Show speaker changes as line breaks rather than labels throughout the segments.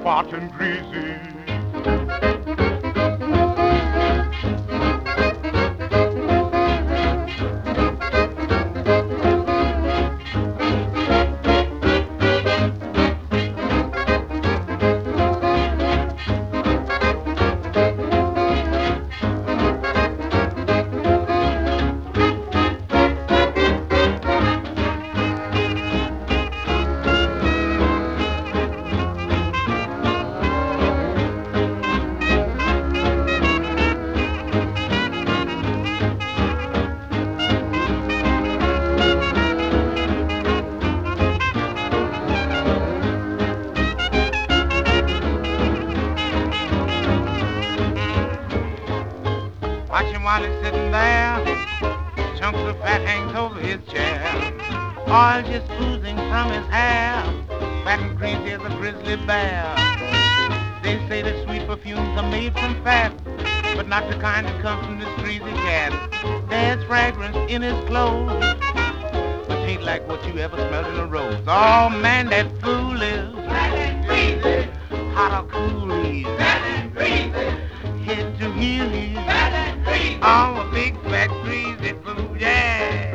hot and greasy. Watch him while he's sitting there. Chunks of fat hangs over his chair. Oil just oozing from his hair. Fat and greasy as a grizzly bear. They say the sweet perfumes are made from fat, but not the kind that comes from this greasy cat. There's fragrance in his clothes, but ain't like what you ever smelled in a rose. Oh man, that fool is fat and greasy. Hot or cool he's fat and greasy. Head to heel he's fat and greasy. Oh, a big fat greasy fool, yeah.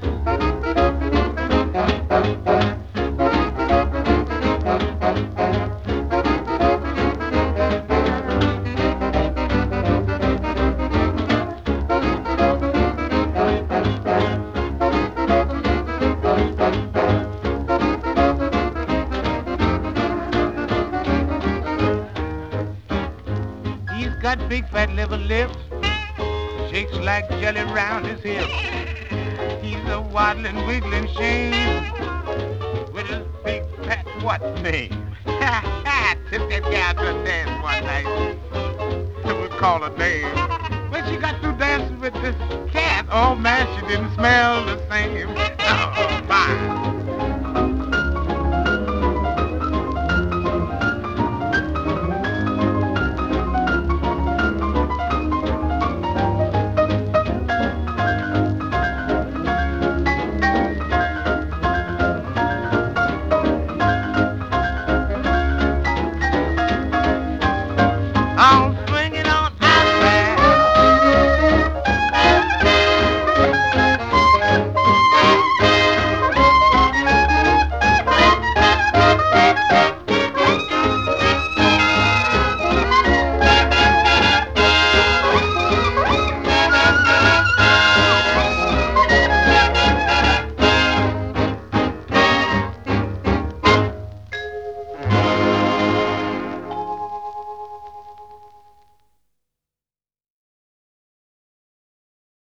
He's got big fat liver lips, shakes like jelly round his hips. He's a waddling, wiggling shame with his big fat what name? Took that gal to a dance one night. It was called a name. When she got through dancing with this cat, oh man, she didn't smell the same. Oh.